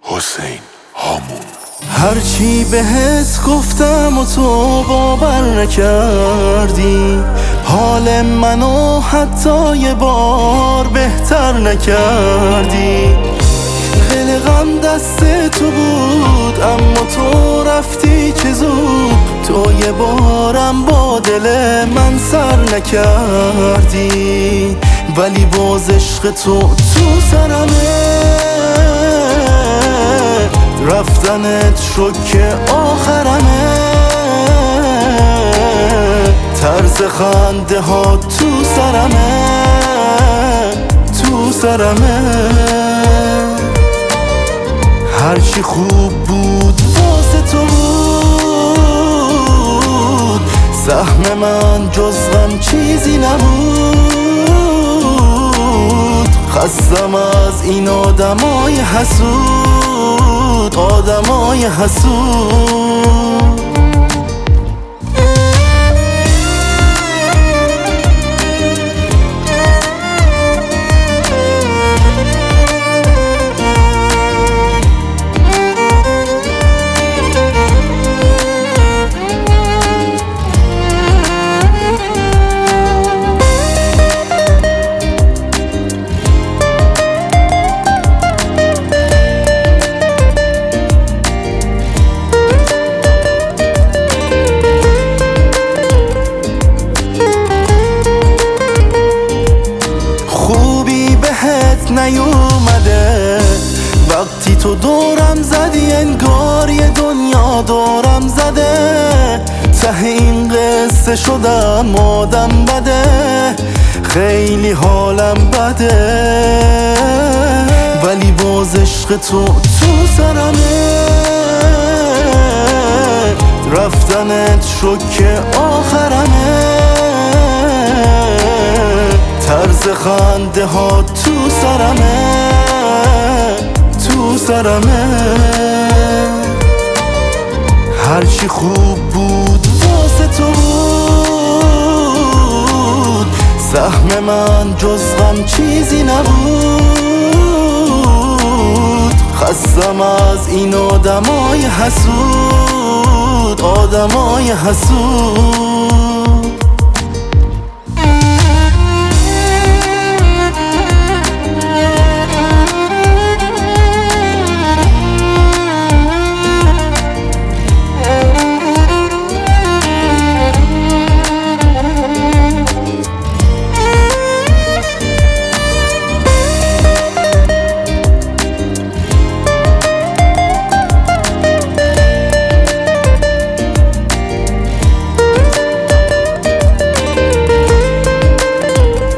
حسین هامون. هرچی بهت گفتم و تو باور نکردی، حال منو حتی یه بار بهتر نکردی. خیلی غم دست تو بود اما تو رفتی چه زود، تو یه بارم با دل من سر نکردی. ولی باز عشق تو سرمه، رفتنت شوک آخرمه. طرز خنده ها تو سرمه. هرچی خوب بود واسه تو بود، سهم من جز غم چیزی نبود. خستم از این آدمای حسود، آدمای حسود. نیومده وقتی تو دورم زدی، انگار یه دنیا دورم زده. ته این قصه شدم آدم بده، خیلی حالم بده. ولی باز عشق تو سرمه، رفتنت شوک آخرمه. طرز خنده ها تو سرمه. هرچی خوب بود واسه تو بود، سهم من جز غم چیزی نبود. خستم از این آدمای حسود، آدمای حسود.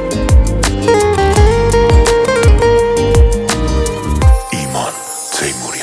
تیمور